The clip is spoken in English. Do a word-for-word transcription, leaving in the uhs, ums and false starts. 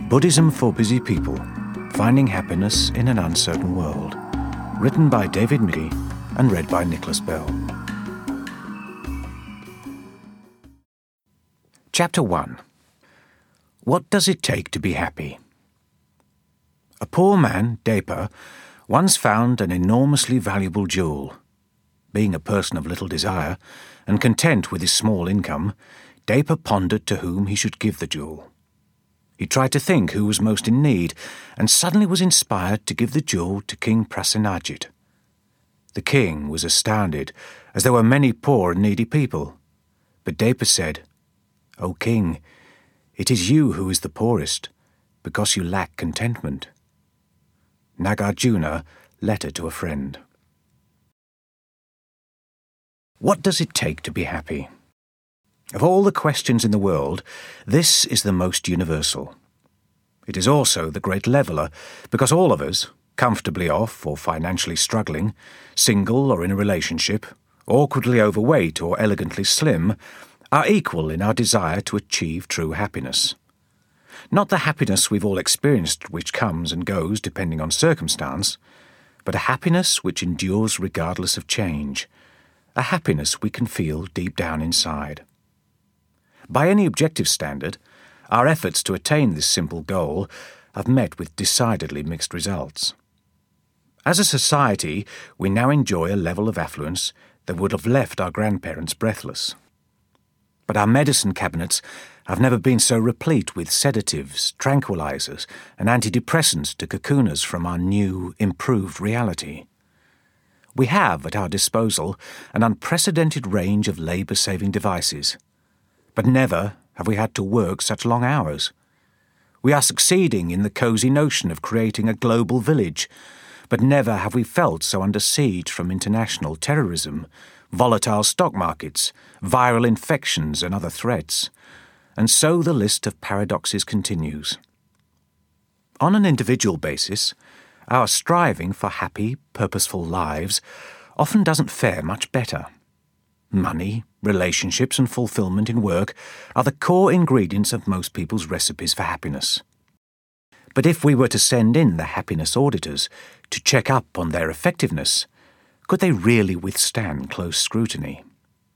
Buddhism for Busy People, Finding Happiness in an Uncertain World. Written by David Mickey and read by Nicholas Bell. Chapter one. What does it take to be happy? A poor man, Depa, once found an enormously valuable jewel. Being a person of little desire, and content with his small income, Depa pondered to whom he should give the jewel. He tried to think who was most in need, and suddenly was inspired to give the jewel to King Prasenajit. The king was astounded, as there were many poor and needy people. But Depa said, "O king, it is you who is the poorest, because you lack contentment." Nagarjuna, letter to a friend. What does it take to be happy? Of all the questions in the world, this is the most universal. It is also the great leveller, because all of us, comfortably off or financially struggling, single or in a relationship, awkwardly overweight or elegantly slim, are equal in our desire to achieve true happiness. Not the happiness we've all experienced which comes and goes depending on circumstance, but a happiness which endures regardless of change, a happiness we can feel deep down inside. By any objective standard, our efforts to attain this simple goal have met with decidedly mixed results. As a society, we now enjoy a level of affluence that would have left our grandparents breathless. But our medicine cabinets have never been so replete with sedatives, tranquilizers, and antidepressants to cocoon us from our new, improved reality. We have at our disposal an unprecedented range of labour-saving devices, but never have we had to work such long hours. We are succeeding in the cosy notion of creating a global village, but never have we felt so under siege from international terrorism, volatile stock markets, viral infections and other threats. And so the list of paradoxes continues. On an individual basis, our striving for happy, purposeful lives often doesn't fare much better. Money, relationships and fulfillment in work are the core ingredients of most people's recipes for happiness. But if we were to send in the happiness auditors to check up on their effectiveness, could they really withstand close scrutiny?